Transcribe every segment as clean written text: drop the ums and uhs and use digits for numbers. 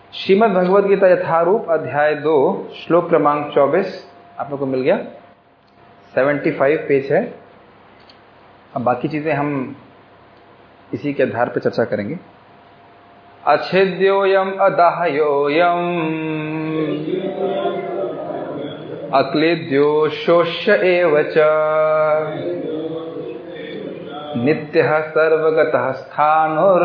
श्रीमद् भगवद गीता यथारूप अध्याय 2 श्लोक क्रमांक 24 आप लोग को मिल गया। 75 पेज है। अब बाकी चीजें हम इसी के आधार पर चर्चा करेंगे। अच्छेद्योयम अदाह्योयम अक्लेद्यो शोष्य एव च नित्यः सर्वगतः स्थाणुर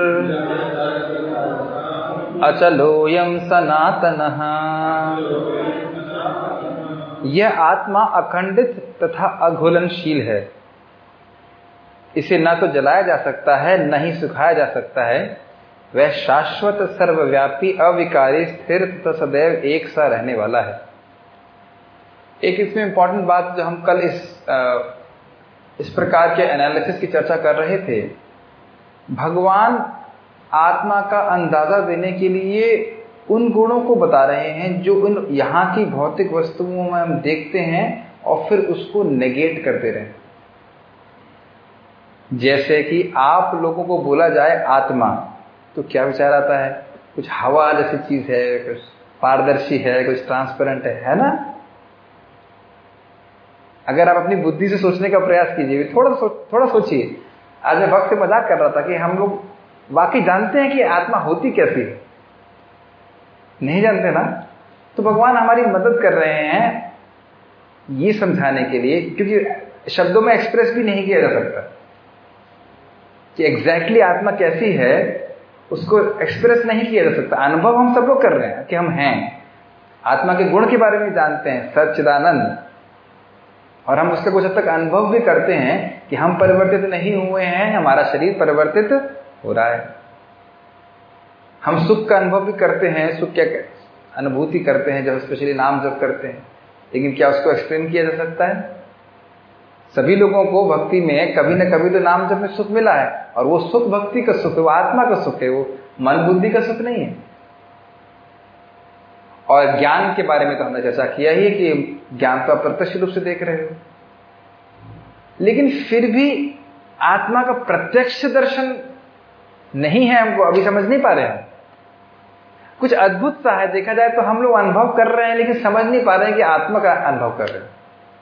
अचलोयम सनातनः। यह आत्मा अखंडित तथा अघुलनशील है। इसे न तो जलाया जा सकता है न ही सुखाया जा सकता है। वह शाश्वत सर्वव्यापी अविकारी स्थिर तथा सदैव एक सा रहने वाला है। एक इसमें इंपॉर्टेंट बात जो हम कल इस प्रकार के एनालिसिस की चर्चा कर रहे थे, भगवान आत्मा का अंदाजा देने के लिए उन गुणों को बता रहे हैं जो उन यहाँ की भौतिक वस्तुओं में हम देखते हैं और फिर उसको नेगेट करते रहे। जैसे कि आप लोगों को बोला जाए आत्मा तो क्या विचार आता है? कुछ हवा जैसी चीज है, कुछ पारदर्शी है, कुछ ट्रांसपेरेंट है ना? अगर आप अपनी बुद्धि से सोचने का प्रयास कीजिए, थोड़ा सोचिए। आज मैं वक्त से मजाक कर रहा था कि हम लोग वाकई जानते हैं कि आत्मा होती कैसी है? नहीं जानते ना? तो भगवान हमारी मदद कर रहे हैं ये समझाने के लिए, क्योंकि शब्दों में एक्सप्रेस भी नहीं किया जा सकता कि एग्जैक्टली आत्मा कैसी है, उसको एक्सप्रेस नहीं किया जा सकता। अनुभव हम सब लोग कर रहे हैं कि हम हैं, आत्मा के गुण के बारे में जानते हैं, सच्चिदानंद, और हम उसका कुछ हद तक अनुभव भी करते हैं कि हम परिवर्तित नहीं हुए हैं, हमारा शरीर परिवर्तित हो रहा है। हम सुख का अनुभव भी करते हैं, सुख क्या अनुभूति करते हैं जब स्पेशली नाम जप करते हैं, लेकिन क्या उसको एक्सप्लेन किया जा सकता है? सभी लोगों को भक्ति में कभी न कभी तो नाम जप में सुख मिला है, और वो सुख भक्ति का सुख है, वो आत्मा का सुख है, वो मन बुद्धि का सुख नहीं है। और ज्ञान के बारे में तो हमने चर्चा किया ही है कि ज्ञान तो आप प्रत्यक्ष रूप से देख रहे हो, लेकिन फिर भी आत्मा का प्रत्यक्ष दर्शन नहीं है, हमको अभी समझ नहीं पा रहे हैं। कुछ अद्भुत सा है, देखा जाए तो हम लोग अनुभव कर रहे हैं लेकिन समझ नहीं पा रहे हैं कि आत्मा का अनुभव कर रहे हैं,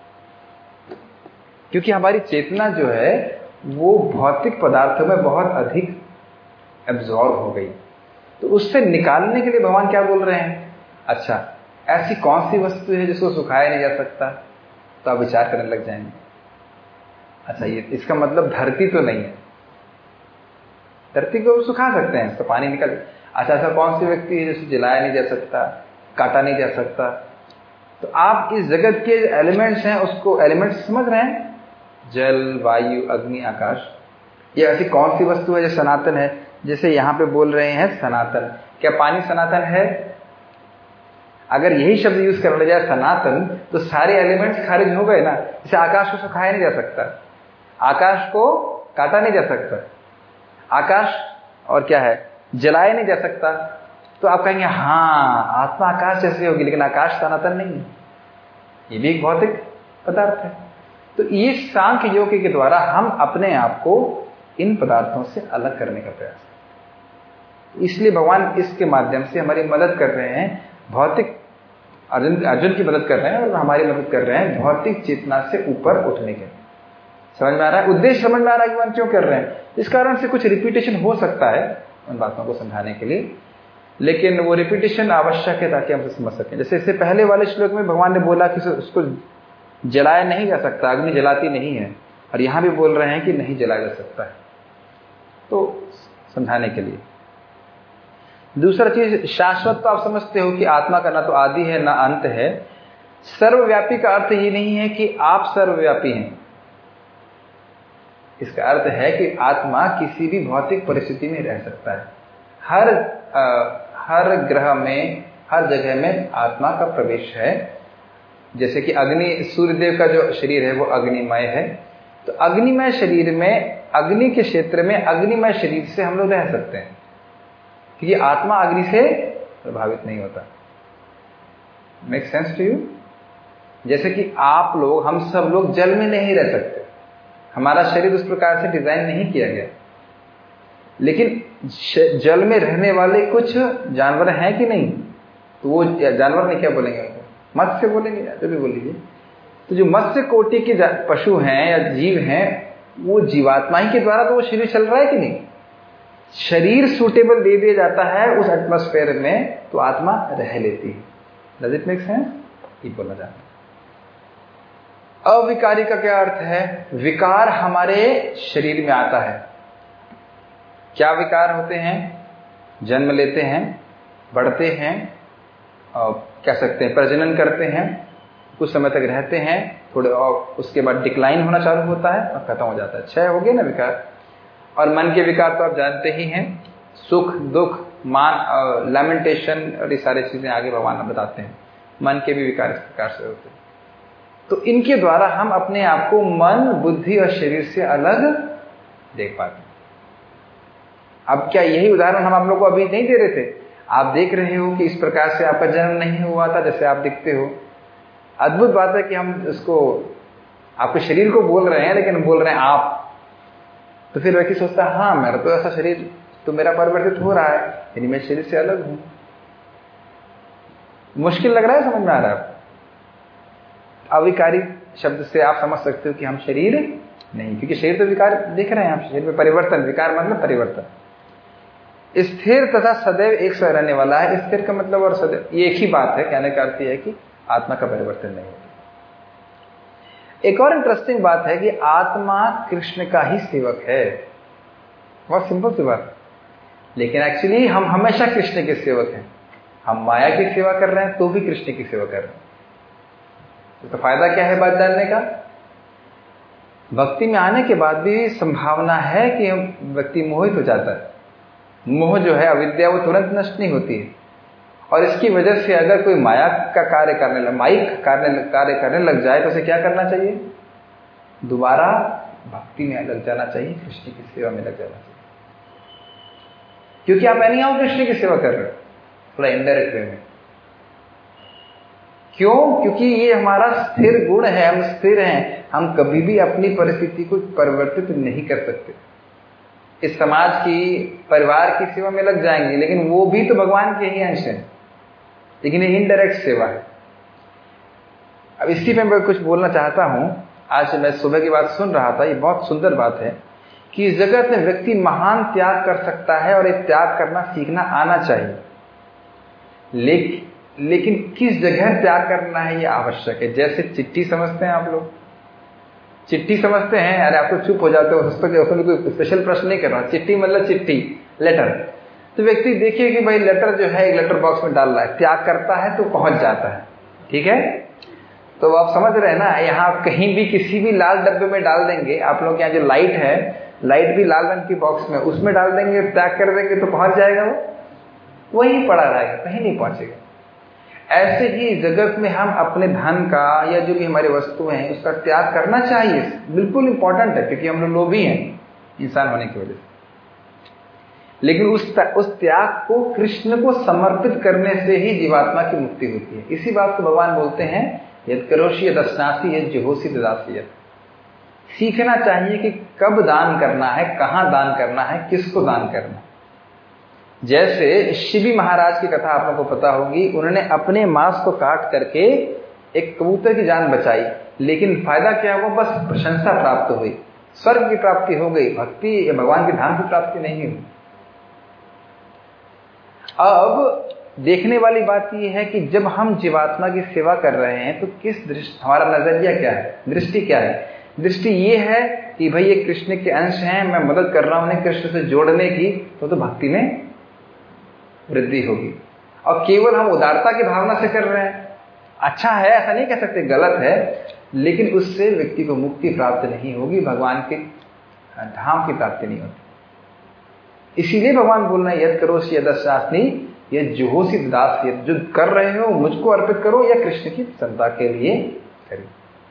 क्योंकि हमारी चेतना जो है वो भौतिक पदार्थों में बहुत अधिक एब्जॉर्ब हो गई। तो उससे निकालने के लिए भगवान क्या बोल रहे हैं? अच्छा, ऐसी कौन सी वस्तु है जिसको सुखाया नहीं जा सकता? तो आप विचार करने लग जाएंगे। अच्छा, ये इसका मतलब धरती तो नहीं है, धरती को सुखा सकते हैं, तो पानी निकल। अच्छा, ऐसा कौन सी व्यक्ति है जिसे जलाया नहीं जा सकता, काटा नहीं जा सकता? तो आप इस जगत के एलिमेंट्स हैं, उसको एलिमेंट्स समझ रहे हैं, जल, वायु, अग्नि, आकाश। ये ऐसी कौन सी वस्तु है जो सनातन है? जैसे यहाँ पे बोल रहे हैं सनातन। क्या पानी सनातन है? अगर यही शब्द यूज कर लिया जाए सनातन, तो सारे एलिमेंट्स खारिज हो गए ना। जैसे आकाश को सुखाया नहीं जा सकता, आकाश को काटा नहीं जा सकता, आकाश और क्या है, जलाया नहीं जा सकता। तो आप कहेंगे हाँ, आत्मा आकाश जैसी होगी, लेकिन आकाश सनातन नहीं है, ये भी एक भौतिक पदार्थ है। तो ये सांख्य योग के द्वारा हम अपने आप को इन पदार्थों से अलग करने का प्रयास है। इसलिए भगवान इसके माध्यम से हमारी मदद कर रहे हैं, भौतिक अर्जुन की मदद कर रहे हैं और हमारी मदद कर रहे हैं भौतिक चेतना से ऊपर उठने के। समझ में आ रहा है? उद्देश्य समझ में आ रहा है कि भगवान क्यों कर रहे हैं? इस कारण से कुछ रिपीटेशन हो सकता है उन बातों को समझाने के लिए, लेकिन वो रिपीटेशन आवश्यक है ताकि हम समझ सकें। जैसे इससे पहले वाले श्लोक में भगवान ने बोला कि उसको जलाया नहीं जा सकता, अग्नि जलाती नहीं है, और यहां भी बोल रहे हैं कि नहीं जलाया जा सकता है, तो समझाने के लिए। दूसरा चीज, शाश्वत तो आप समझते हो कि आत्मा का ना तो आदि है ना अंत है। सर्वव्यापी का अर्थ ये नहीं है कि आप सर्वव्यापी हैं, इसका अर्थ है कि आत्मा किसी भी भौतिक परिस्थिति में रह सकता है। हर ग्रह में, हर जगह में आत्मा का प्रवेश है। जैसे कि अग्नि, सूर्यदेव का जो शरीर है वो अग्निमय है, तो अग्निमय शरीर में, अग्नि के क्षेत्र में अग्निमय शरीर से हम लोग रह सकते हैं, क्योंकि आत्मा अग्नि से प्रभावित नहीं होता। Make sense to you? जैसे कि आप लोग, हम सब लोग जल में नहीं रह सकते, हमारा शरीर उस प्रकार से डिजाइन नहीं किया गया। लेकिन जल में रहने वाले कुछ जानवर हैं कि नहीं, तो वो जानवर में क्या बोलेंगे उनको? मत्स्य बोलेंगे, जो भी बोल लीजिए। तो जो मत्स्य कोटि के पशु हैं या जीव हैं, वो जीवात्मा ही के द्वारा तो वो शरीर चल रहा है कि नहीं? शरीर सूटेबल दे दिया जाता है उस एटमॉस्फेयर में, तो आत्मा रह लेती है। Does it make sense? ये बोला जाता है। अविकारी का क्या अर्थ है? विकार हमारे शरीर में आता है। क्या विकार होते हैं? जन्म लेते हैं, बढ़ते हैं, कह सकते हैं प्रजनन करते हैं, कुछ समय तक रहते हैं, थोड़े और उसके बाद डिक्लाइन होना चालू होता है और खत्म हो जाता है। 6 हो गए ना विकार। और मन के विकार तो आप जानते ही हैं, सुख दुख मान लैमेंटेशन और ये सारी चीजें आगे भगवान बताते हैं। मन के भी विकार इस प्रकार से होते हैं। तो इनके द्वारा हम अपने आप को मन, बुद्धि और शरीर से अलग देख पाते हैं। अब क्या यही उदाहरण हम आप लोगों को अभी नहीं दे रहे थे? आप देख रहे हो कि इस प्रकार से आपका जन्म नहीं हुआ था जैसे आप दिखते हो। अद्भुत बात है कि हम इसको आपके शरीर को बोल रहे हैं, लेकिन बोल रहे हैं आप। तो फिर व्यक्ति सोचता है हाँ मेरा तो ऐसा शरीर तो मेरा परिवर्तित हो रहा है, यानी मैं शरीर से अलग हूं। मुश्किल लग रहा है? समझ में आ रहा है? अविकारी शब्द से आप समझ सकते हो कि हम शरीर नहीं, क्योंकि शरीर तो विकार देख रहे हैं आप, शरीर में परिवर्तन, विकार मतलब परिवर्तन। स्थिर तथा सदैव एक सा रहने वाला है। स्थिर का मतलब और सदैव ये एक ही बात है। कहने का अर्थ यह है कि आत्मा का परिवर्तन नहीं होता। एक और इंटरेस्टिंग बात है कि आत्मा कृष्ण का ही सेवक है। बहुत सिंपल सी बात, लेकिन एक्चुअली हम हमेशा कृष्ण के सेवक हैं। हम माया की सेवा कर रहे हैं तो भी कृष्ण की सेवा कर रहे हैं। तो फायदा क्या है बात जानने का? भक्ति में आने के बाद भी संभावना है कि व्यक्ति मोहित हो जाता है। मोह जो है, अविद्या, वो तुरंत नष्ट नहीं होती है। और इसकी वजह से अगर कोई माया का कार्य कार्य करने लग जाए तो उसे क्या करना चाहिए? दोबारा भक्ति में लग जाना चाहिए, कृष्ण की सेवा में लग जाना चाहिए। क्योंकि आप एनी हाउ कृष्ण की सेवा कर रहे हो, थोड़ा इनडायरेक्ट वे में। क्यों? क्योंकि ये हमारा स्थिर गुण है, हम स्थिर हैं। हम कभी भी अपनी परिस्थिति को परिवर्तित नहीं कर सकते। इस समाज की, परिवार की सेवा में लग जाएंगे, लेकिन वो भी तो भगवान के ही अंश हैं, लेकिन ये इनडायरेक्ट सेवा है। अब इसी पे मैं कुछ बोलना चाहता हूं। आज मैं सुबह की बात सुन रहा था, ये बहुत सुंदर बात है कि इस जगत में व्यक्ति महान त्याग कर सकता है और ये त्याग करना सीखना आना चाहिए। लेकिन किस जगह त्याग करना है ये आवश्यक है। जैसे चिट्ठी समझते हैं आप लोग, चिट्ठी समझते हैं, अरे आप तो चुप हो जाते हो, उसमें कोई स्पेशल प्रश्न नहीं कर रहा। चिट्ठी मतलब चिट्ठी, लेटर। तो व्यक्ति देखिए कि भाई लेटर जो है एक लेटर बॉक्स में डाल रहा है, त्याग करता है तो पहुंच जाता है, ठीक है। तो आप समझ रहे हैं ना, यहाँ कहीं भी किसी भी लाल डब्बे में डाल देंगे, आप लोग यहाँ जो लाइट है, लाइट भी लाल रंग की बॉक्स में, उसमें डाल देंगे, त्याग कर देंगे तो पहुंच जाएगा, वो वहीं पड़ा रहेगा, कहीं नहीं पहुंचेगा। ऐसे ही जगत में हम अपने धन का या जो भी हमारी वस्तुएं हैं उसका त्याग करना चाहिए, बिल्कुल इंपॉर्टेंट है, क्योंकि हम लोग लोभी हैं इंसान होने की वजह से। लेकिन उस त्याग को कृष्ण को समर्पित करने से ही जीवात्मा की मुक्ति होती है। इसी बात को भगवान बोलते हैं यद करोषि यद अश्नासि यद जुहोसि ददासि यत्। सीखना चाहिए कि कब दान करना है, कहां दान करना है, किसको दान करना है। जैसे शिवी महाराज की कथा आप लोगों को पता होगी, उन्होंने अपने मांस को काट करके एक कबूतर की जान बचाई, लेकिन फायदा क्या हुआ? बस प्रशंसा प्राप्त हुई, स्वर्ग की प्राप्ति हो गई, भक्ति या भगवान के धाम की प्राप्ति नहीं हुई। अब देखने वाली बात यह है कि जब हम जीवात्मा की सेवा कर रहे हैं तो किस दृष्टि, हमारा नजरिया क्या है, दृष्टि क्या है? दृष्टि ये है कि भाई ये कृष्ण के अंश हैं, मैं मदद कर रहा हूं उन्हें कृष्ण से जोड़ने की, तो भक्ति में वृद्धि होगी। और केवल हम उदारता की भावना से कर रहे हैं, अच्छा है ऐसा नहीं कह सकते, गलत है, लेकिन उससे व्यक्ति को मुक्ति प्राप्त नहीं होगी, भगवान के धाम की प्राप्ति नहीं होती। इसीलिए भगवान बोल रहे हैं यद करोषि यद अश्नासि यद जुहोसि ददासि यत्। जो कर रहे हो मुझको अर्पित करो या कृष्ण की प्रसन्नता के लिए करिए।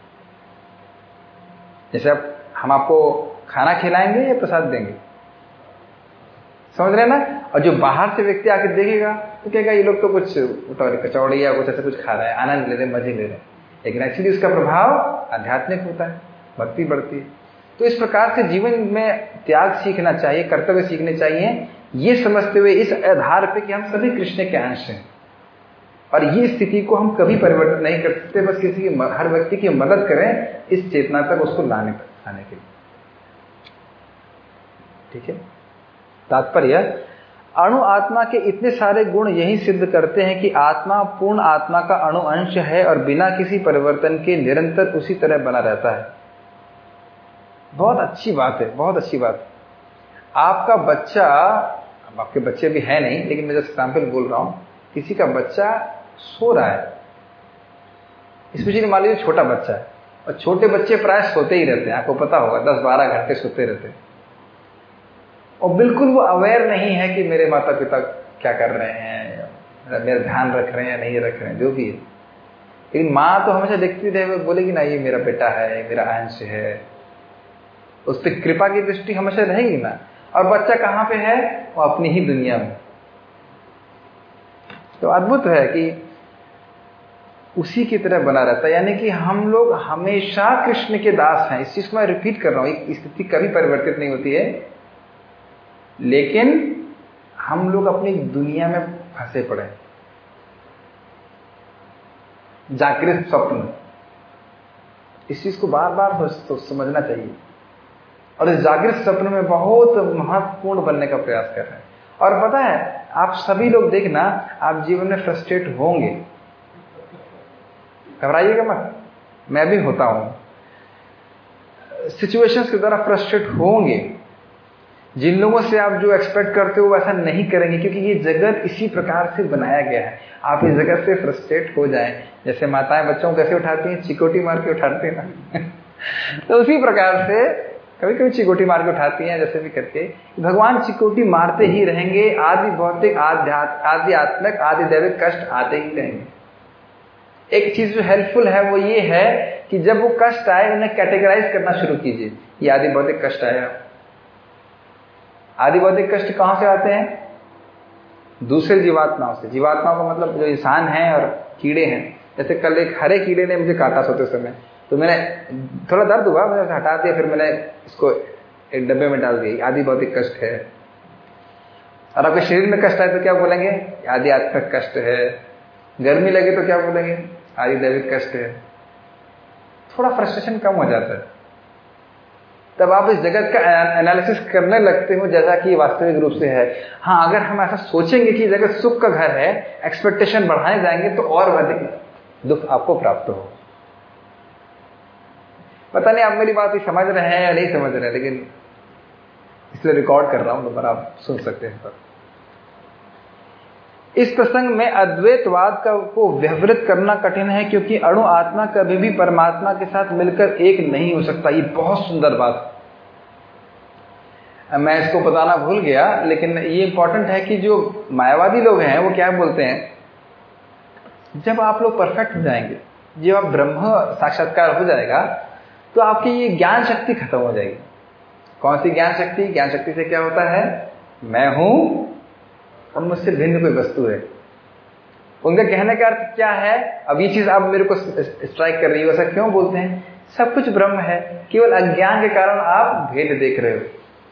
जैसे अब हम आपको खाना खिलाएंगे या प्रसाद देंगे, समझ रहे हैं ना। और जो बाहर से व्यक्ति आके देखेगा तो कहेगा ये लोग तो कुछ कचौड़ी या कुछ ऐसा कुछ खा रहे हैं, आनंद ले रहे हैं, मजे ले रहे हैं, लेकिन एक्चुअली उसका प्रभाव आध्यात्मिक होता है, भक्ति बढ़ती है। तो इस प्रकार से जीवन में त्याग सीखना चाहिए, कर्तव्य सीखने चाहिए, ये समझते हुए इस आधार पे कि हम सभी कृष्ण के अंश हैं और ये स्थिति को हम कभी परिवर्तन नहीं कर सकते, बस किसी की हर व्यक्ति की मदद करें इस चेतना तक उसको लाने के लिए। ठीक है। तात्पर्य, अणु आत्मा के इतने सारे गुण यही सिद्ध करते हैं कि आत्मा पूर्ण आत्मा का अणु अंश है और बिना किसी परिवर्तन के निरंतर उसी तरह बना रहता है। बहुत अच्छी बात है, बहुत अच्छी बात। आपका बच्चा, अब आपके बच्चे भी है नहीं लेकिन मैं जैसे एग्जाम्पल बोल रहा हूं, किसी का बच्चा सो रहा है, स्पेशली मान लीजिए छोटा बच्चा है, और छोटे बच्चे प्राय सोते ही रहते हैं, आपको पता होगा 10-12 घंटे सोते रहते हैं और बिल्कुल वो अवेयर नहीं है कि मेरे माता पिता क्या कर रहे हैं, मेरा ध्यान रख रहे हैं या नहीं रख रहे हैं, जो भी है। लेकिन माँ तो हमेशा देखती रहे, बोलेगी ना ये मेरा बेटा है, मेरा अंश है, उस पर कृपा की दृष्टि हमेशा रहेगी ना। और बच्चा कहाँ पे है? वो अपनी ही दुनिया में। तो अद्भुत है कि उसी की तरह बना रहता है, यानी कि हम लोग हमेशा कृष्ण के दास हैं। इस चीज को मैं रिपीट कर रहा हूं, स्थिति कभी परिवर्तित नहीं होती है, लेकिन हम लोग अपनी दुनिया में फंसे पड़े, जागृत स्वप्न। इस चीज को बार बार समझना चाहिए और इस जागृत स्वप्न में बहुत महत्वपूर्ण बनने का प्रयास कर रहे हैं। और पता है, आप सभी लोग देखना, आप जीवन में फ्रस्ट्रेट होंगे, घबराइएगा मत, मैं भी होता हूं, सिचुएशंस के द्वारा फ्रस्ट्रेट होंगे। जिन लोगों से आप जो एक्सपेक्ट करते हो वैसा नहीं करेंगे, क्योंकि ये जगत इसी प्रकार से बनाया गया है। आप इस जगत से फ्रस्ट्रेट हो जाएं, जैसे माताएं बच्चों को कैसे उठाती हैं, चिकोटी मार के उठाते हैं ना तो उसी प्रकार से कभी कभी चिकोटी मार के उठाती हैं, जैसे भी करके भगवान चिकोटी मारते ही रहेंगे। आदि भौतिक, आध्यात्मिक, आदि दैविक कष्ट आते ही रहेंगे। एक चीज जो हेल्पफुल है वो ये है कि जब वो कष्ट आए उन्हें कैटेगराइज करना शुरू कीजिए। ये आदि भौतिक कष्ट आया, आदि भौतिक कष्ट कहां से आते हैं? दूसरे जीवात्माओं से। जीवात्माओं का मतलब जो इंसान है और कीड़े हैं। जैसे कल एक हरे कीड़े ने मुझे काटा सोते समय, तो मैंने थोड़ा दर्द हुआ, मैंने उसे हटा दिया, फिर मैंने इसको एक डब्बे में डाल दिया, आदि भौतिक कष्ट है। और आपके शरीर में कष्ट आए तो क्या बोलेंगे? आदि आत्मिक कष्ट है। गर्मी लगे तो क्या बोलेंगे? आदि दैविक कष्ट है। थोड़ा फ्रस्ट्रेशन कम हो जाता है, तब आप इस जगत का एनालिसिस करने लगते हो जैसा कि वास्तविक रूप से है। हाँ, अगर हम ऐसा सोचेंगे कि जगत सुख का घर है, एक्सपेक्टेशन बढ़ाने जाएंगे तो और अधिक दुख आपको प्राप्त हो। पता नहीं आप मेरी बात ही समझ रहे हैं या नहीं समझ रहे हैं, लेकिन इसलिए रिकॉर्ड कर रहा हूं, दोबारा आप सुन सकते हैं। इस प्रसंग में अद्वैतवाद को व्यवहित करना कठिन है, क्योंकि अणु आत्मा कभी भी परमात्मा के साथ मिलकर एक नहीं हो सकता। ये बहुत सुंदर बात, मैं इसको बताना भूल गया, लेकिन ये इंपॉर्टेंट है कि जो मायावादी लोग हैं वो क्या बोलते हैं, जब आप लोग परफेक्ट हो जाएंगे, जब आप ब्रह्म साक्षात्कार हो जाएगा, तो आपकी ये ज्ञान शक्ति खत्म हो जाएगी। कौन सी ज्ञान शक्ति? ज्ञान शक्ति से क्या होता है? मैं हूं और मुझसे भिन्न कोई वस्तु है। उनका कहने का अर्थ क्या है? अब ये चीज अब मेरे को स्ट्राइक कर रही है। ऐसा क्यों बोलते हैं? सब कुछ ब्रह्म है, केवल अज्ञान के कारण आप भेद देख रहे हो।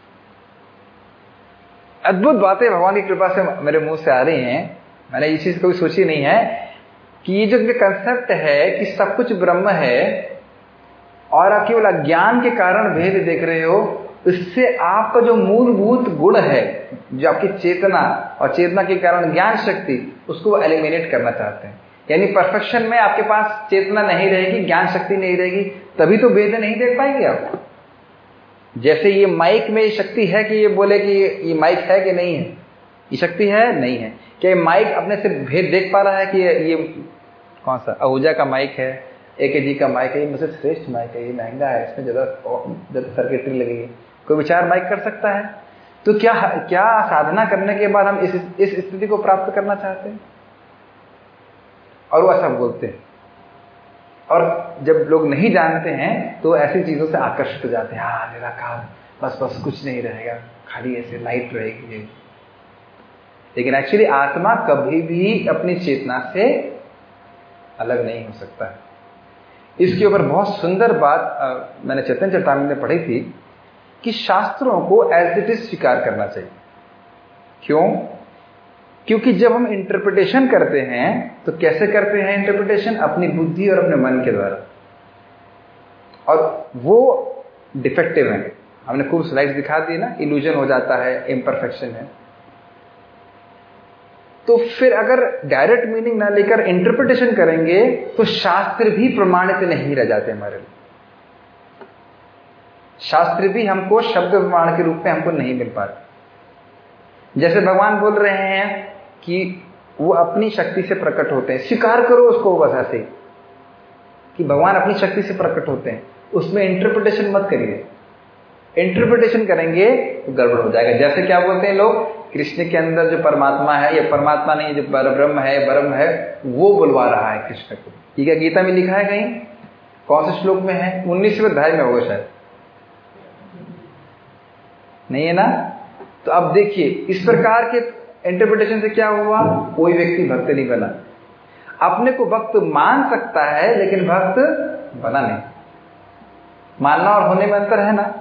अद्भुत बातें भगवान की कृपा से मेरे मुंह से आ रही हैं। मैंने ये चीज कभी सोची नहीं है कि ये जो कंसेप्ट है कि सब कुछ ब्रह्म है और आप केवल अज्ञान के कारण भेद देख रहे हो, इससे आपका जो मूलभूत गुण है, जो आपकी चेतना और चेतना के कारण ज्ञान शक्ति, उसको वो एलिमिनेट करना चाहते हैं। यानी परफेक्शन में आपके पास चेतना नहीं रहेगी, ज्ञान शक्ति नहीं रहेगी, तभी तो भेद नहीं देख पाएंगे आप। जैसे ये माइक में ये शक्ति है कि ये बोले कि ये माइक है कि नहीं है, ये शक्ति है नहीं है। क्या ये माइक अपने से भेद देख पा रहा है कि ये कौन सा आहूजा का माइक है, AKG का माइक है, ये मुझसे श्रेष्ठ माइक है, ये महंगा है, इसमें ज्यादा सर्किटरी लगेगी? कोई विचार माइक कर सकता है? तो क्या साधना करने के बाद हम इस स्थिति को प्राप्त करना चाहते हैं? और वो ऐसा बोलते हैं। और जब लोग नहीं जानते हैं तो ऐसी चीजों से आकर्षित हो जाते हैं। हाँ, निराकार, बस कुछ नहीं रहेगा, खाली ऐसे लाइट रहेगी। लेकिन एक्चुअली आत्मा कभी भी अपनी चेतना से अलग नहीं हो सकता है। इसके ऊपर बहुत सुंदर बात मैंने चैतन्य चरितामृत में पढ़ी थी। कि शास्त्रों को एज इट इज स्वीकार करना चाहिए। क्यों? क्योंकि जब हम इंटरप्रिटेशन करते हैं तो कैसे करते हैं इंटरप्रिटेशन? अपनी बुद्धि और अपने मन के द्वारा, और वो डिफेक्टिव है। हमने खूब स्लाइड्स दिखा दी ना, इल्यूजन हो जाता है, इम्परफेक्शन है। तो फिर अगर डायरेक्ट मीनिंग ना लेकर इंटरप्रिटेशन करेंगे तो शास्त्र भी प्रमाणित नहीं रह जाते हमारे लिए। शास्त्र भी हमको शब्द प्रमाण के रूप में हमको नहीं मिल पाते। जैसे भगवान बोल रहे हैं कि वो अपनी शक्ति से प्रकट होते हैं, स्वीकार करो उसको बस ऐसे कि भगवान अपनी शक्ति से प्रकट होते हैं, उसमें इंटरप्रिटेशन मत करिए। इंटरप्रिटेशन करेंगे तो गड़बड़ हो जाएगा। जैसे क्या बोलते हैं लोग, कृष्ण के अंदर जो परमात्मा है, ये परमात्मा नहीं, जो परब्रह्म है वो बुलवा रहा है कृष्ण को। ठीक है, गीता में लिखा है कहीं, कौन से श्लोक में है? 19वें अध्याय में होगा शायद, नहीं है ना? तो अब देखिए, इस प्रकार के इंटरप्रिटेशन से क्या हुआ? कोई व्यक्ति भक्त नहीं बना। अपने को भक्त मान सकता है लेकिन भक्त बना नहीं। मानना और होने में अंतर है ना।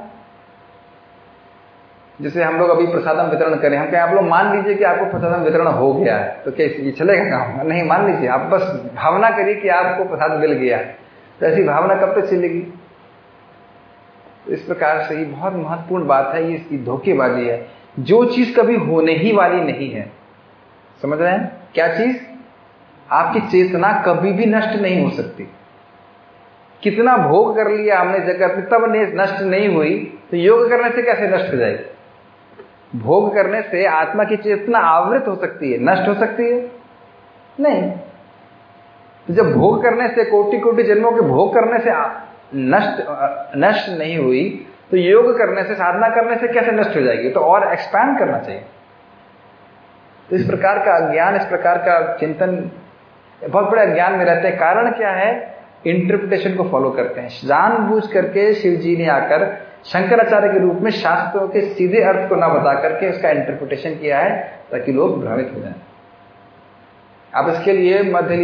जैसे हम लोग अभी प्रसादम वितरण करें, हम कहें आप लोग मान लीजिए कि आपको प्रसादम वितरण हो गया है, तो क्या ये चलेगा काम? नहीं, मान लीजिए, आप बस भावना करिए कि आपको प्रसाद मिल गया है। तो ऐसी भावना कब तक चलेगी? तो इस प्रकार से ये बहुत महत्वपूर्ण बात है, ये इसकी धोखेबाजी है। जो चीज कभी होने ही वाली नहीं है, समझ रहे हैं? क्या चीज? आपकी चेतना कभी भी नष्ट नहीं हो सकती। कितना भोग कर लिया हमने जगत में, तब नष्ट नहीं हुई, तो योग करने से कैसे नष्ट हो जाएगी? भोग करने से आत्मा की चेतना आवृत हो सकती है, नष्ट हो सकती है? नहीं। तो जब भोग करने से, कोटि कोटि जन्मों के भोग करने से नष्ट नहीं हुई, तो योग करने से, साधना करने से कैसे नष्ट हो जाएगी? तो और एक्सपैंड करना चाहिए। तो इस प्रकार का अज्ञान, इस प्रकार का चिंतन बहुत बड़े अज्ञान में रहते हैं। कारण क्या है? इंटरप्रिटेशन को फॉलो करते हैं। जानबूझ करके शिव जी ने आकर शंकराचार्य के रूप में शास्त्रों के सीधे अर्थ को ना बता करके उसका इंटरप्रिटेशन किया है ताकि लोग भ्रमित हो जाएं। आप इसके लिए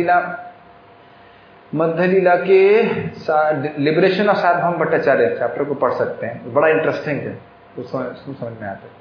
मध्य लीला के liberation of Sarvabhauma Bhattacharya chapter को पढ़ सकते हैं, बड़ा इंटरेस्टिंग है, उसको समझ में आता है।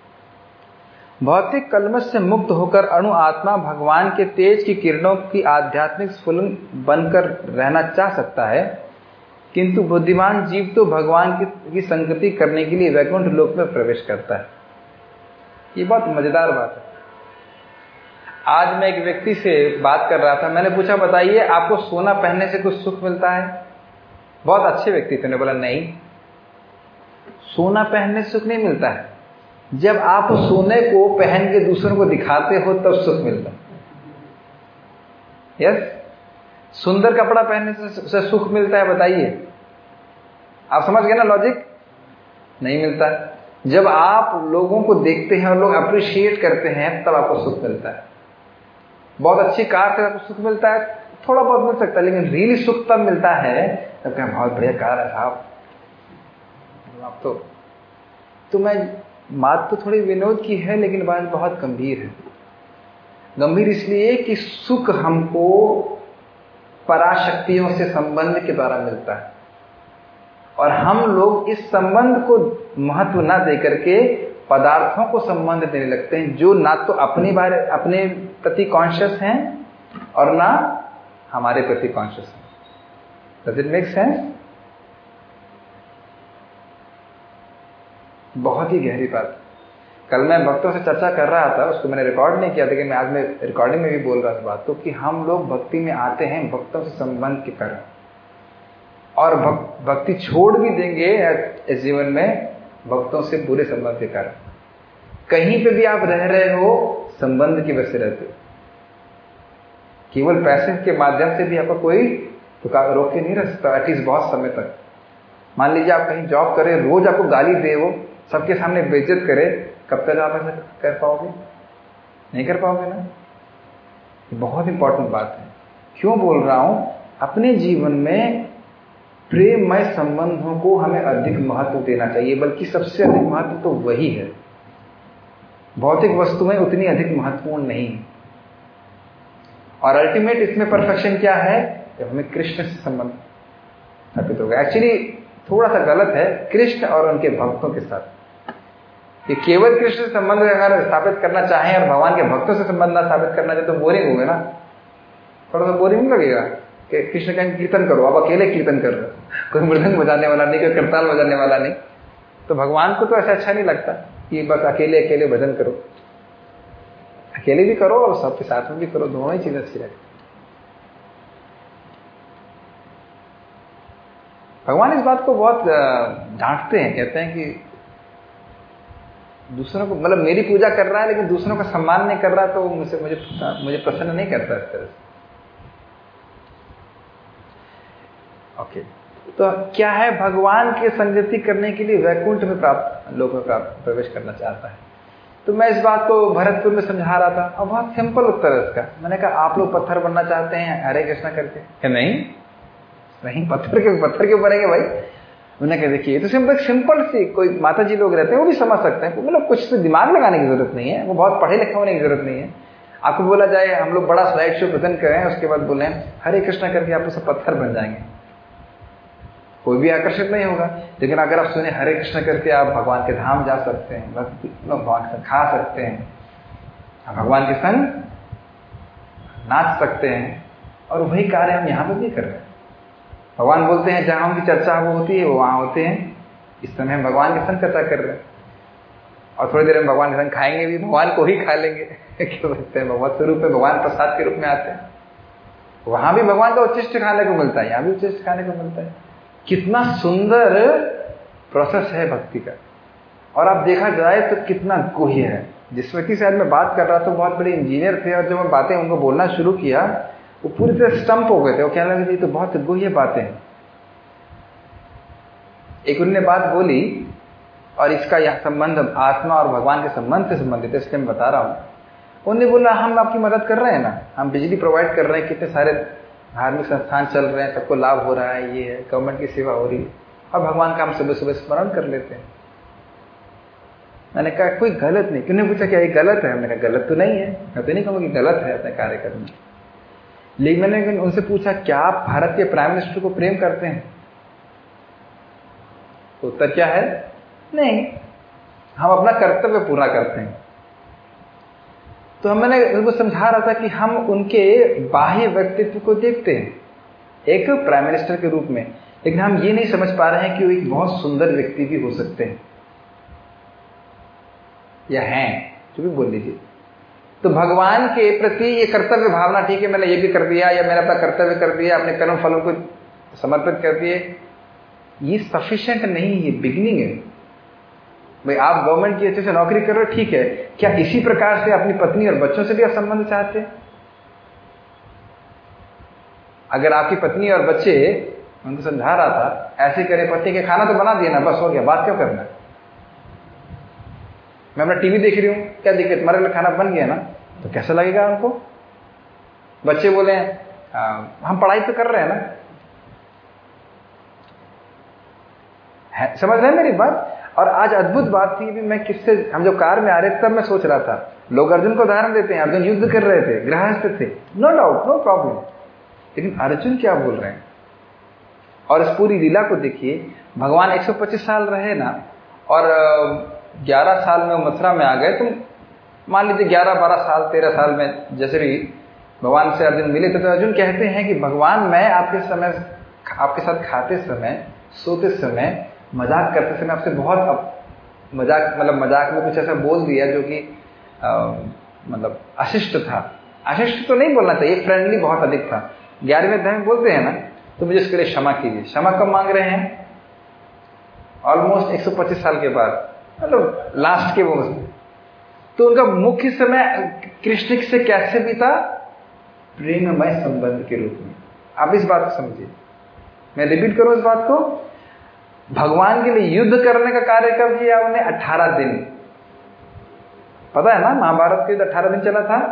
भौतिक कलमश से मुक्त होकर अणु आत्मा भगवान के तेज की किरणों की आध्यात्मिक स्फुलिंग बनकर रहना चाह सकता है, किंतु बुद्धिमान जीव तो भगवान की संगति करने के लिए वैकुंठ लोक में प्रवेश करता है। ये बहुत मजेदार बात है। आज मैं एक व्यक्ति से बात कर रहा था, मैंने पूछा बताइए आपको सोना पहनने से कुछ सुख मिलता है? बहुत अच्छे व्यक्ति थे, उन्होंने बोला नहीं, सोना पहनने से सुख नहीं मिलता है, जब आप सोने को पहन के दूसरों को दिखाते हो तब सुख मिलता है। यस, सुंदर कपड़ा पहनने से सुख मिलता है? बताइए, आप समझ गए ना लॉजिक? नहीं मिलता। जब आप लोगों को देखते हैं और लोग अप्रिशिएट करते हैं तब आपको सुख मिलता है। बहुत अच्छी कार से आपको सुख मिलता है, थोड़ा बहुत मिल सकता है, लेकिन रियली सुख तब मिलता है तब क्या बहुत बढ़िया कार है साहब आप तो मैं बात तो थोड़ी विनोद की है लेकिन बात बहुत गंभीर है। गंभीर इसलिए कि सुख हमको पराशक्तियों से संबंध के द्वारा मिलता है और हम लोग इस संबंध को महत्व ना देकर के पदार्थों को संबंध देने लगते हैं, जो ना तो अपने प्रति कॉन्शियस हैं और ना हमारे प्रति कॉन्शियस हैं। Does it make sense? बहुत ही गहरी बात। कल मैं भक्तों से चर्चा कर रहा था, उसको मैंने रिकॉर्ड नहीं किया, लेकिन मैं आज मैं रिकॉर्डिंग में भी बोल रहा था बात तो, कि हम लोग भक्ति में आते हैं भक्तों से संबंध के कारण, और भक्ति छोड़ भी देंगे इस जीवन में भक्तों से बुरे संबंध के कारण। कहीं पे भी आप रह रहे हो संबंध की वजह से रहते हो। केवल पैसे के माध्यम से भी आपका कोई रोक के नहीं रह सकता, एटलीस्ट बहुत समय तक। मान लीजिए आप कहीं जॉब करें, रोज आपको गाली दे, वो सबके सामने बेइज्जत करे, कब तक आप ऐसा कर पाओगे? नहीं कर पाओगे ना। ये बहुत इंपॉर्टेंट बात है। क्यों बोल रहा हूं? अपने जीवन में प्रेममय संबंधों को हमें अधिक महत्व देना चाहिए, बल्कि सबसे अधिक महत्व तो वही है। भौतिक वस्तुएं उतनी अधिक महत्वपूर्ण नहीं है। और अल्टीमेट इसमें परफेक्शन क्या है? जब हमें कृष्ण से संबंध स्थापित होगा। एक्चुअली थोड़ा सा गलत है कृष्ण और उनके भक्तों के साथ। कि केवल कृष्ण से संबंध अगर स्थापित करना चाहें और भगवान के भक्तों से संबंध ना स्थापित करना चाहे तो बोरिंग होगा ना, थोड़ा सा बोरिंग लगेगा कि कृष्ण कहेंगे कीर्तन करो, आप अकेले कीर्तन कर रहे हो, कोई मृदंग बजाने वाला नहीं, कोई करताल बजाने वाला नहीं। तो भगवान को तो ऐसा अच्छा नहीं लगता कि बस अकेले अकेले भजन करो। अकेले भी करो और सबके साथ में भी करो, दोनों ही चीजें अच्छी लगती। भगवान इस बात को बहुत डांटते हैं, कहते हैं कि दूसरों को, मतलब मेरी पूजा कर रहा है लेकिन दूसरों का सम्मान नहीं कर रहा, तो मुझे प्रसन्न नहीं करता इस तरह से। ओके, तो क्या है, भगवान की संगति करने के लिए वैकुंठ में लोक में प्रवेश करना चाहता है। तो मैं इस बात को भरतपुर में समझा रहा था और बहुत सिंपल उत्तर है इसका। मैंने कहा आप लोग पत्थर बनना चाहते हैं हरे कृष्णा करके? क्या नहीं, पत्थर क्यों बनेंगे भाई? मैंने कहा देखिए, तो सिंपल सी, कोई माता जी लोग रहते हैं वो भी समझ सकते हैं, मतलब कुछ से दिमाग लगाने की जरूरत नहीं है, वो बहुत पढ़े लिखे होने की जरूरत नहीं है। आपको बोला जाए हम लोग बड़ा स्लाइड शो प्रेजेंट करें, उसके बाद बोले हरे कृष्णा करके आप सब पत्थर बन जाएंगे, कोई भी आकर्षित नहीं होगा। लेकिन अगर आप सुने हरे कृष्णा करके आप भगवान के धाम जा सकते हैं, भगवान के संग खा सकते हैं, भगवान के संग नाच सकते हैं, और वही कार्य हम यहाँ पर भी कर रहे हैं। भगवान बोलते हैं जहां उनकी चर्चा वो होती है वो वहां होते हैं। इस समय हम भगवान के संग चर्चा कर रहे हैं और थोड़ी देर में भगवान के संग खाएंगे भी, भगवान को ही खा लेंगे। क्यों बोलते हैं भगवत स्वरूप में भगवान प्रसाद के रूप में आते हैं, वहां भी भगवान का उच्चिष्ट खाने को मिलता है, यहाँ भी उच्चिष्ट खाने को मिलता है। कितना सुंदर प्रोसेस है भक्ति का, और आप देखा जाए तो कितना गुह्य है। जिस व्यक्ति से आज मैं बात कर रहा था बहुत बड़े इंजीनियर थे, और जब मैं बातें उनको बोलना शुरू किया वो पूरी तरह स्टंप हो गए थे। वो कहने लगे ये तो बहुत गुह्य बातें हैं। एक उन्होंने बात बोली, और इसका यह संबंध आत्मा और भगवान के संबंध से संबंधित है, इसलिए मैं बता रहा हूं। उन्होंने बोला हम आपकी मदद कर रहे हैं ना, हम बिजली प्रोवाइड कर रहे हैं, कितने सारे धार्मिक संस्थान चल रहे हैं, सबको लाभ हो रहा है, ये है, गवर्नमेंट की सेवा हो रही है, और भगवान का हम सुबह सुबह स्मरण कर लेते हैं। मैंने कहा कोई गलत नहीं। किन्होंने पूछा क्या ये गलत है? मैंने कहा गलत तो नहीं है, मैं तो नहीं कहूँगा कि गलत है अपने कार्य करना। लेकिन मैंने उनसे पूछा क्या आप भारत के प्राइम मिनिस्टर को प्रेम करते हैं? तो उत्तर क्या है? नहीं, हम अपना कर्तव्य पूरा करते हैं। तो मैंने उनको समझा रहा था कि हम उनके बाह्य व्यक्तित्व को देखते हैं एक प्राइम मिनिस्टर के रूप में, लेकिन हम ये नहीं समझ पा रहे हैं कि वो एक बहुत सुंदर व्यक्ति भी हो सकते हैं या हैं, जो भी बोल लीजिए। तो भगवान के प्रति ये कर्तव्य भावना, ठीक है मैंने ये भी कर दिया, या मैंने अपना कर्तव्य कर दिया, अपने कर्म फलों को समर्पित कर दिए, ये सफिशिएंट नहीं, ये बिगिनिंग है। भाई आप गवर्नमेंट की अच्छे से नौकरी कर रहे हो, ठीक है, क्या इसी प्रकार से अपनी पत्नी और बच्चों से भी आप संबंध चाहते हैं? अगर आपकी पत्नी और बच्चे, उनको समझा रहा था, ऐसे करे, पत्नी के खाना तो बना दिया ना, बस हो गया, बात क्यों करना? मैं अपना टीवी देख रही हूँ, क्या दिक्कत, हमारे लिए खाना बन गया ना, तो कैसा लगेगा उनको? बच्चे बोले हम पढ़ाई तो कर रहे हैं ना, समझ रहे हैं मेरी बात? और आज अद्भुत बात थी भी, मैं किससे, हम जब कार में आ रहे थे तब मैं सोच रहा था, लोग अर्जुन को उदाहरण देते हैं, अर्जुन युद्ध कर रहे थे, गृहस्थ थे, नो डाउट, नो प्रॉब्लम, लेकिन अर्जुन क्या बोल रहे हैं? और इस पूरी लीला को देखिए, भगवान 125 साल रहे ना, और 11 साल में मथुरा में आ गए, तो मान लीजिए 11, 12 साल, 13 साल में जैसे भी भगवान से अर्जुन मिले थे, तो अर्जुन कहते हैं कि भगवान मैं आपके साथ खाते समय, सोते समय, मजाक करते समय आपसे बहुत मजाक में कुछ ऐसा बोल दिया जो कि मतलब अशिष्ट था। अशिष्ट तो नहीं बोलना चाहिए, फ्रेंडली बहुत अधिक था। 11वें अध्याय में बोलते हैं ना, तो मुझे इसके लिए क्षमा कीजिए। क्षमा कब मांग रहे हैं? ऑलमोस्ट 125 साल के बाद, मतलब लास्ट के वो। तो उनका मुख्य समय कृष्ण से कैसे बीता? प्रेममय संबंध के रूप में। आप इस बात को समझिए, मैं रिपीट करूं इस बात को। भगवान के लिए युद्ध करने का कार्य कब किया उन्हें? 18 दिन। पता है ना, महाभारत के 18 दिन चला था,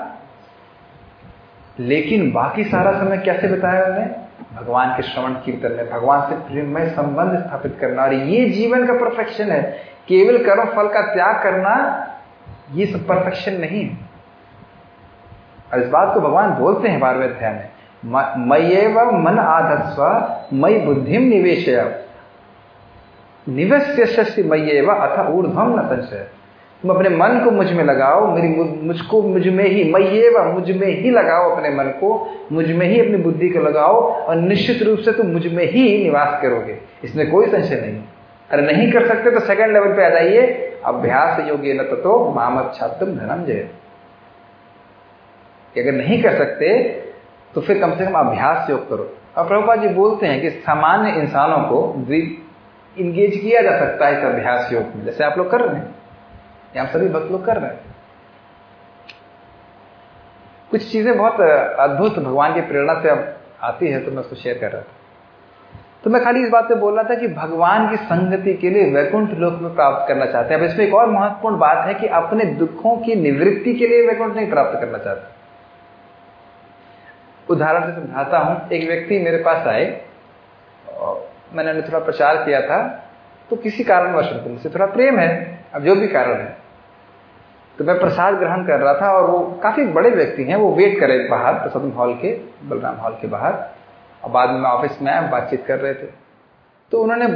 लेकिन बाकी सारा समय कैसे बिताया उन्हें? भगवान के श्रवण कीर्तन में, भगवान से प्रेममय संबंध स्थापित करना। और ये जीवन का परफेक्शन है। केवल कर्म फल का त्याग करना ये सब परफेक्शन नहीं है। और इस बात को भगवान बोलते हैं 12वें अध्याय में, मय्येव मन आधत्स्व मयि बुद्धिम निवेशय। निवस्यसि मय्येव अथ ऊर्ध्वं न संशय। तुम अपने मन को मुझ में लगाओ, मुझको मुझ में ही, मय्येव मुझ में ही लगाओ, अपने मन को मुझ में ही, अपनी बुद्धि को लगाओ और निश्चित रूप से तुम मुझ में ही निवास करोगे, इसमें कोई संशय नहीं। अरे नहीं कर सकते तो सेकंड लेवल पे आ जाइए, अभ्यास योगेन ततो मामच्छाब्दम धनंजय। अगर नहीं कर सकते तो फिर कम से कम अभ्यास योग करो। और प्रभुपाद जी बोलते हैं कि सामान्य इंसानों को इंगेज किया जा सकता है इस अभ्यास योग में, जैसे आप लोग कर रहे हैं, हम सभी भक्त लोग कर रहे हैं। कुछ चीजें बहुत अद्भुत भगवान की प्रेरणा से अब आती है, तो मैं उसको शेयर कर रहा था। तो मैं खाली इस बात पे बोल रहा था कि भगवान की संगति के लिए वैकुंठ लोक में प्राप्त करना चाहते हैं। अब इसमें एक और महत्वपूर्ण बात है कि अपने दुखों की निवृत्ति के लिए वैकुंठ नहीं प्राप्त करना चाहते। उदाहरण से समझाता हूं। एक व्यक्ति मेरे पास आए, मैंने उन्हें थोड़ा प्रचार किया था, तो किसी कारणवश उनको मुझसे थोड़ा प्रेम है, अब जो भी कारण है, तो मैं प्रसाद ग्रहण कर रहा था और वो काफी बड़े व्यक्ति हैं, वो वेट कर रहे थे बाहर प्रसाद हॉल के, बलराम हॉल के बाहर, और बाद में मैं ऑफिस में आया, बातचीत कर रहे थे। तो उन्होंने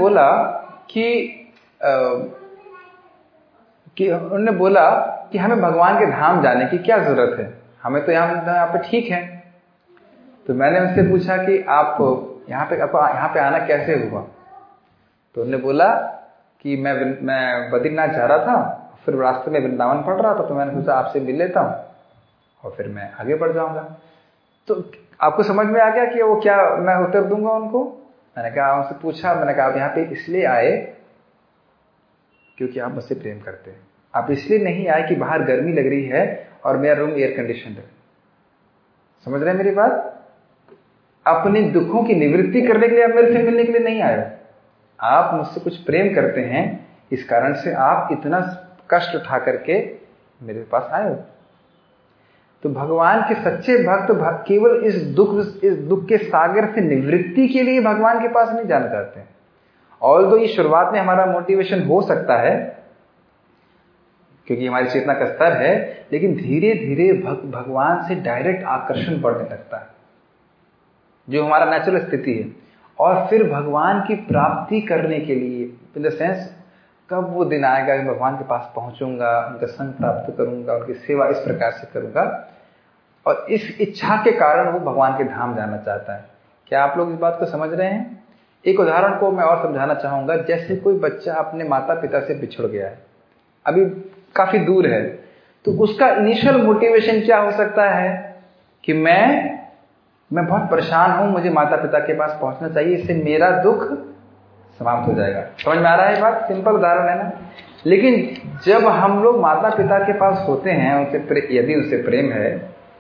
बोला कि हमें भगवान के धाम जाने की क्या जरूरत है, हमें तो यहाँ पे ठीक है। तो मैंने उनसे पूछा कि आप यहाँ पे आना कैसे हुआ? तो उन्होंने बोला कि मैं बद्रीनाथ जा रहा था, फिर रास्ते में वृंदावन पड़ रहा था, तो मैंने सोचा आपसे मिल लेता हूँ और फिर मैं आगे बढ़ जाऊंगा। तो आपको समझ में आ गया कि वो क्या मैं उत्तर दूंगा उनको? मैंने कहा, उनसे पूछा, मैंने कहा आप यहाँ पे इसलिए आए क्योंकि आप मुझसे प्रेम करते हैं, आप इसलिए नहीं आए कि बाहर गर्मी लग रही है और मेरा रूम एयर कंडीशन है। समझ रहे हैं मेरी बात? अपने दुखों की निवृत्ति करने के लिए आप मेरे से मिलने के लिए नहीं आए, आप मुझसे कुछ प्रेम करते हैं, इस कारण से आप इतना कष्ट उठा करके मेरे पास आए हो। तो भगवान के सच्चे भक्त केवल इस दुख के सागर से निवृत्ति के लिए भगवान के पास नहीं जाना चाहते हैं। ऑल्दो ये शुरुआत में हमारा मोटिवेशन हो सकता है क्योंकि हमारी चेतना का स्तर है, लेकिन धीरे धीरे भगवान से डायरेक्ट आकर्षण बढ़ने लगता है, जो हमारा नेचुरल स्थिति है। और फिर भगवान की प्राप्ति करने के लिए, इन द सेंस, कब वो दिन आएगा कि भगवान के पास पहुंचूंगा, उनका संग प्राप्त करूंगा, उनकी सेवा इस प्रकार से करूंगा, और इस इच्छा के कारण वो भगवान के धाम जाना चाहता है। क्या आप लोग इस बात को समझ रहे हैं? एक उदाहरण को मैं और समझाना चाहूंगा। जैसे कोई बच्चा अपने माता पिता से बिछड़ गया है, अभी काफी दूर है, तो उसका इनिशियल मोटिवेशन क्या हो सकता है कि मैं बहुत परेशान हूं, मुझे माता पिता के पास पहुंचना चाहिए, इससे मेरा दुख समाप्त हो जाएगा। समझ में आ रहा है बात? सिंपल उदाहरण है ना। लेकिन जब हम लोग माता पिता के पास होते हैं, यदि उनसे प्रेम है,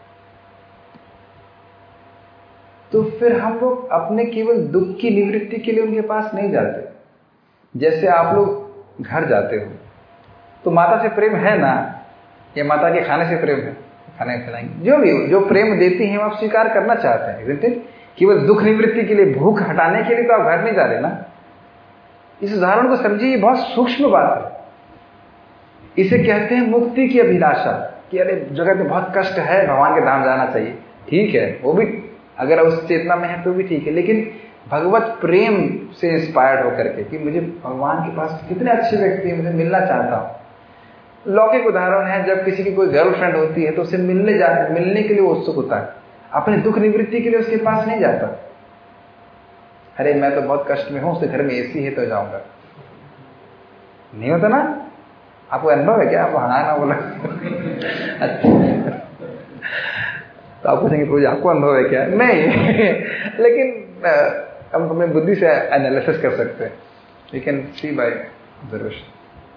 तो फिर हम लोग अपने केवल दुख की निवृत्ति के लिए उनके पास नहीं जाते। जैसे आप लोग घर जाते हो तो माता से प्रेम है ना, या माता के खाने से प्रेम है, खाना खिलाएंगे, जो भी जो प्रेम देती हैं आप स्वीकार करना चाहते हैं, isn't it? केवल दुख निवृत्ति के लिए, भूख हटाने के लिए तो आप घर नहीं जा रहे ना। इस उदाहरण को समझिए, ये बहुत सूक्ष्म बात है। इसे कहते हैं मुक्ति की अभिलाषा, कि अरे जगत में बहुत कष्ट है, भगवान के धाम जाना चाहिए। ठीक है, वो भी अगर उस चेतना में है तो भी ठीक है, लेकिन भगवत प्रेम से इंस्पायर्ड होकर के कि मुझे भगवान के पास कितने अच्छे व्यक्ति हैं, मुझे मिलना चाहता हूँ। लौकिक उदाहरण है, जब किसी की कोई गर्लफ्रेंड होती है तो उसे मिलने के लिए वो उत्सुक होता है, अपने दुख निवृत्ति के लिए उसके पास नहीं जाता। अरे मैं तो बहुत कष्ट में हूं, उसके घर में एसी है तो जाऊंगा। नहीं होता ना? आपको अनुभव है क्या? आपको हाँ ना बोला अच्छा, तो आप पूछेंगे आपको अनुभव है क्या? नहीं लेकिन हम अपने बुद्धि से एनालिसिस कर सकते हैं, we can see by observation.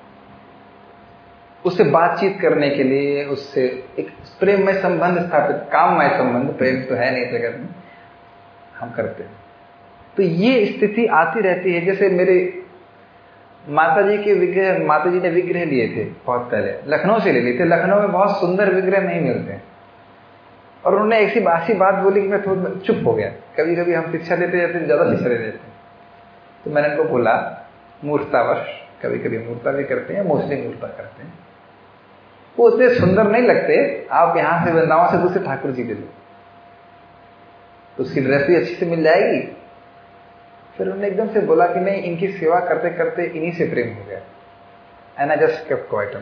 उससे बातचीत करने के लिए, उससे एक प्रेममय संबंध स्थापित, काममय संबंध, प्रेम तो है नहीं जगत में, हम करते हैं। तो ये स्थिति आती रहती है। जैसे मेरे माताजी के विग्रह, माताजी ने विग्रह लिए थे बहुत पहले, लखनऊ से ले लिए थे। लखनऊ में बहुत सुंदर विग्रह नहीं मिलते, और उन्होंने ऐसी बात बोली कि मैं थोड़ा चुप हो गया। कभी कभी हम शिक्षा देते जाते हैं, ज्यादा शिक्षा दे देते हैं, तो मैंने उनको बोला, मूर्तावश, कभी कभी मूर्ता भी करते हैं, मोस्टली मूर्ता करते हैं, वो उतने सुंदर नहीं लगते। आप यहां से वृंदावन से दूसरे ठाकुर जी दे दो, तो उसकी ड्रेस भी अच्छी से मिल जाएगी, फिर उन्होंने एकदम से बोला कि नहीं, इनकी सेवा करते करते इन्हीं से प्रेम हो गया। And I just kept quiet.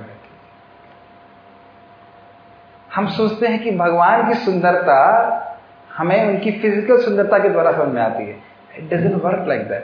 हम सोचते हैं कि भगवान की सुंदरता हमें उनकी फिजिकल सुंदरता के द्वारा समझ में आती है। It doesn't work like that.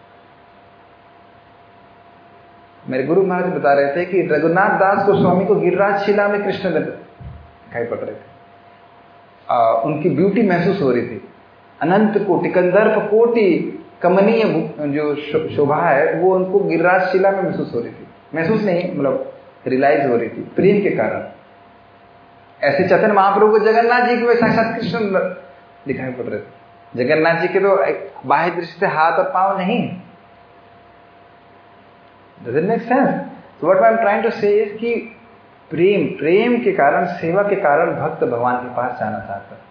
मेरे गुरु महाराज बता रहे थे कि रघुनाथ दास गोस्वामी को गिरिराज शिला में कृष्ण दिखाई पड़ रहे थे। उनकी ब्यूटी महसूस हो रही थी। अनंत कोटि, कंदर्प कोटि कमनीय जो शोभा है वो उनको गिरिराज शिला में महसूस हो रही थी। महसूस नहीं, मतलब रियलाइज हो रही थी प्रेम के कारण। ऐसे चैतन्य महाप्रभु को जगन्नाथ जी के साक्षात कृष्ण दिखाई पड़ रहे थे। जगन्नाथ जी के तो बाह्य दृष्टि से हाथ और पांव नहीं। Does it make sense? So what I am trying to say is कि प्रेम के कारण, सेवा के कारण भक्त भगवान के पास जाना चाहता है।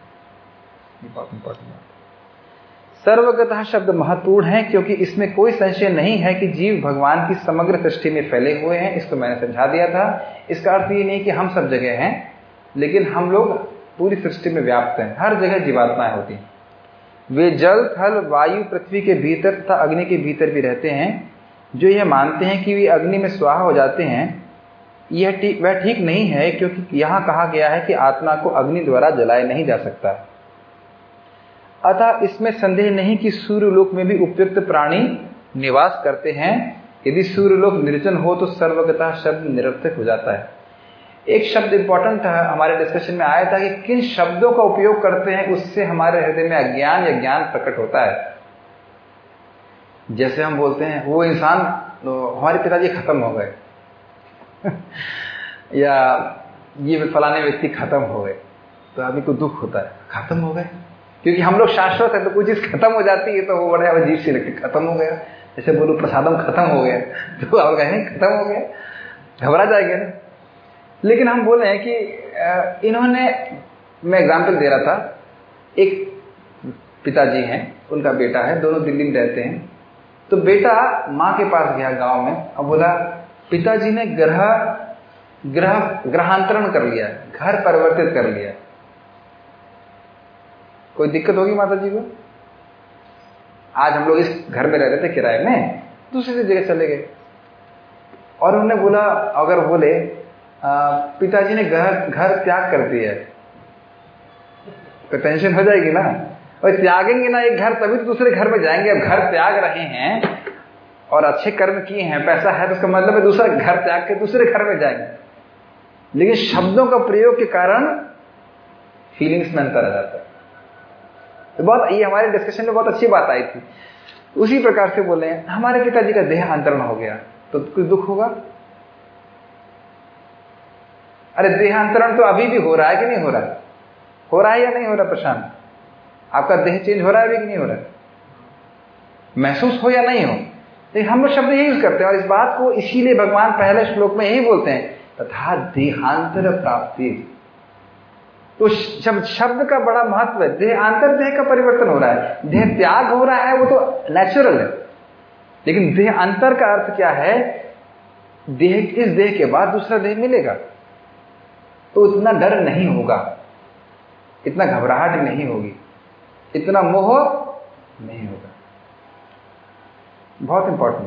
सर्वगतः शब्द महत्वपूर्ण है क्योंकि इसमें कोई संशय नहीं है कि जीव भगवान की समग्र सृष्टि में फैले हुए हैं। इसको मैंने समझा दिया था। इसका अर्थ ये नहीं कि हम सब जगह हैं, लेकिन हम लोग पूरी सृष्टि में व्याप्त हैं। हर जगह जीवात्माएं होती हैं। वे जल, थल, वायु, पृथ्वी के भीतर तथा अग्नि के भीतर भी रहते हैं। जो यह मानते हैं कि वे अग्नि में स्वाहा हो जाते हैं, वह ठीक नहीं है, क्योंकि यहाँ कहा गया है कि आत्मा को अग्नि द्वारा जलाया नहीं जा सकता। अतः इसमें संदेह नहीं कि सूर्यलोक में भी उपयुक्त प्राणी निवास करते हैं। यदि सूर्यलोक निर्जन हो तो सर्वगतः शब्द निरर्थक हो जाता है। एक शब्द इंपॉर्टेंट था, हमारे डिस्कशन में आया था कि किन शब्दों का उपयोग करते हैं उससे हमारे हृदय में अज्ञान या ज्ञान प्रकट होता है। जैसे हम बोलते हैं वो इंसान, हमारे पिताजी खत्म हो गए या ये फलाने व्यक्ति खत्म हो गए, तो आदमी को दुख होता है, खत्म हो गए। क्योंकि हम लोग शाश्वत है, तो कोई चीज खत्म हो जाती है तो वो बड़े अजीब सी लगती, खत्म हो गया। जैसे बोलो प्रसादम खत्म हो गया, तो आप कहें खत्म हो गया, घबरा जाएंगे ना। लेकिन हम बोले हैं कि इन्होंने, मैं एग्जाम्पल दे रहा था, एक पिताजी हैं, उनका बेटा है, दोनों दिल्ली में रहते हैं। तो बेटा माँ के पास गया गांव में, अब बोला पिताजी ने ग्रहांतरण कर लिया, घर परिवर्तित कर लिया। कोई दिक्कत होगी माता जी को? आज हम लोग इस घर में रह रहे थे किराए में, दूसरी जगह चले गए। और उन्होंने बोला, अगर बोले पिताजी ने घर त्याग कर दिया, तो टेंशन हो जाएगी ना। और त्यागेंगे ना एक घर, तभी तो दूसरे घर में जाएंगे। अब घर त्याग रहे हैं और अच्छे कर्म किए हैं, पैसा है, तो उसका मतलब है दूसरा घर त्याग के दूसरे घर में जाएंगे। लेकिन शब्दों का प्रयोग के कारण फीलिंग्स में अंतर आ जाता है। तो बहुत, ये हमारे डिस्कशन में बहुत अच्छी बात आई थी। उसी प्रकार से बोले हैं, हमारे पिताजी का देहांतरण हो गया तो कुछ दुख होगा? अरे देहांतरण तो अभी भी हो रहा है कि नहीं हो रहा है? हो रहा है या नहीं हो रहा? प्रशांत, आपका देह चेंज हो रहा है कि नहीं हो रहा है? महसूस हो या नहीं हो? लेकिन हम लोग शब्द यही यूज करते हैं, और इस बात को इसीलिए भगवान पहले श्लोक में यही बोलते हैं, तथा देहांतर प्राप्ति। तो जब शब्द का बड़ा महत्व है, देहांतर, देह का परिवर्तन हो रहा है, देह त्याग हो रहा है, वो तो नेचुरल है। लेकिन देह अंतर का अर्थ क्या है? देह, इस देह के बाद दूसरा देह मिलेगा, तो इतना डर नहीं होगा, इतना घबराहट नहीं होगी, इतना मोह नहीं होगा। बहुत इंपॉर्टेंट।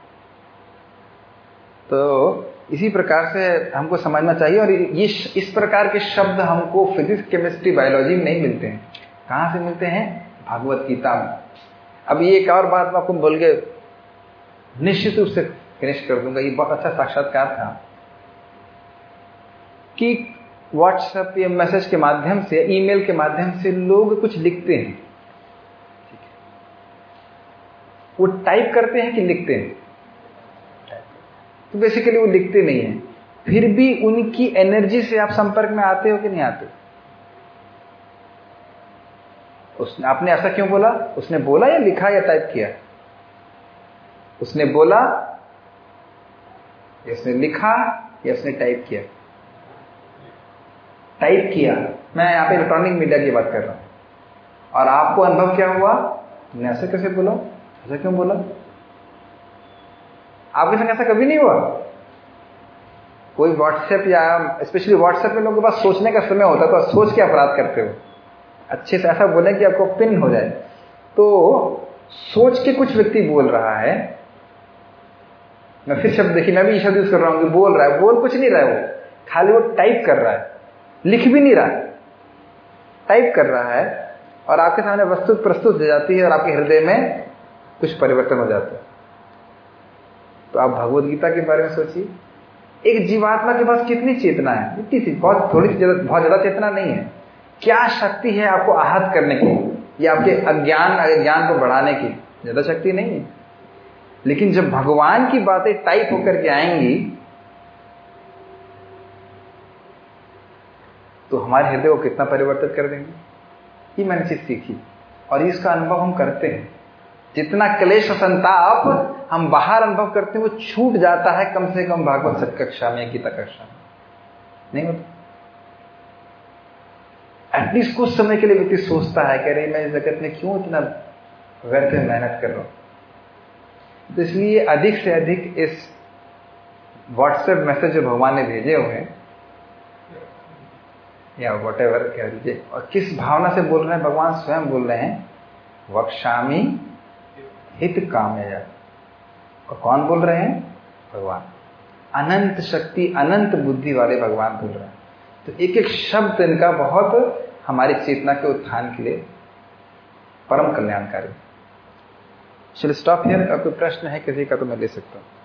तो इसी प्रकार से हमको समझना चाहिए। और ये इस प्रकार के शब्द हमको फिजिक्स, केमिस्ट्री, बायोलॉजी में नहीं मिलते हैं। कहाँ से मिलते हैं? भागवत गीता में। अब ये एक और बात मैं आपको बोल के निश्चित रूप से फिनिश कर दूंगा। ये बहुत अच्छा साक्षात्कार था कि व्हाट्सएप या मैसेज के माध्यम से, ईमेल के माध्यम से लोग कुछ लिखते हैं, वो टाइप करते हैं कि लिखते हैं? तो बेसिकली वो लिखते नहीं है, फिर भी उनकी एनर्जी से आप संपर्क में आते हो कि नहीं आते? उसने, आपने ऐसा क्यों बोला? उसने बोला या लिखा या टाइप किया? उसने बोला या उसने लिखा या उसने टाइप किया? टाइप किया। मैं यहाँ पे इलेक्ट्रॉनिक मीडिया की बात कर रहा हूं। और आपको अनुभव क्या हुआ? तुमने ऐसे कैसे बोला, ऐसा क्यों बोला? आपके संग ऐसा कभी नहीं हुआ? कोई व्हाट्सएप, या स्पेशली व्हाट्सएप में लोगों के पास सोचने का समय होता है, तो सोच के अपराध करते हो, अच्छे से ऐसा बोले कि आपको पिन हो जाए। तो सोच के कुछ व्यक्ति बोल रहा है, मैं फिर शब्द देखिए, मैं भी शब्द यूज कर रहा हूं कि बोल रहा है, बोल कुछ नहीं रहा है, वो खाली वो टाइप कर रहा है, लिख भी नहीं रहा है, टाइप कर रहा है और आपके सामने वस्तु प्रस्तुत हो जाती है और आपके हृदय में कुछ परिवर्तन हो जाता है। तो आप भगवद गीता के बारे में सोचिए, एक जीवात्मा के पास कितनी चेतना है, इतनी सी, बहुत थोड़ी सी, बहुत ज्यादा चेतना नहीं है। क्या शक्ति है आपको आहत करने की या आपके अज्ञान को बढ़ाने की? ज्यादा शक्ति नहीं है। लेकिन जब भगवान की बातें टाइप होकर के आएंगी तो हमारे हृदय को कितना परिवर्तित कर देंगे। ये मैंने चीज सीखी और इसका अनुभव हम करते हैं। जितना क्लेश और संताप हम बाहर अनुभव करते हैं वो छूट जाता है कम से कम भागवत सत कक्षा में, गीता कक्षा में नहीं होता। एटलीस्ट कुछ समय के लिए व्यक्ति सोचता है कि अरे मैं इस जगत में क्यों इतना व्यर्थ में मेहनत कर रहा हूं। तो इसलिए अधिक से अधिक इस व्हाट्सएप मैसेज जो भगवान ने भेजे हुए हैं या व्हाटएवर कह लीजिए, और किस भावना से बोल रहे हैं, भगवान स्वयं बोल रहे हैं वक्ष्यामि हित कामया। और कौन बोल रहे हैं? भगवान। अनंत शक्ति अनंत बुद्धि वाले भगवान बोल रहे हैं। तो एक एक शब्द इनका बहुत हमारी चेतना के उत्थान के लिए परम कल्याणकारी। चलिए स्टॉप हियर। कोई प्रश्न है किसी का तो मैं ले सकता हूं।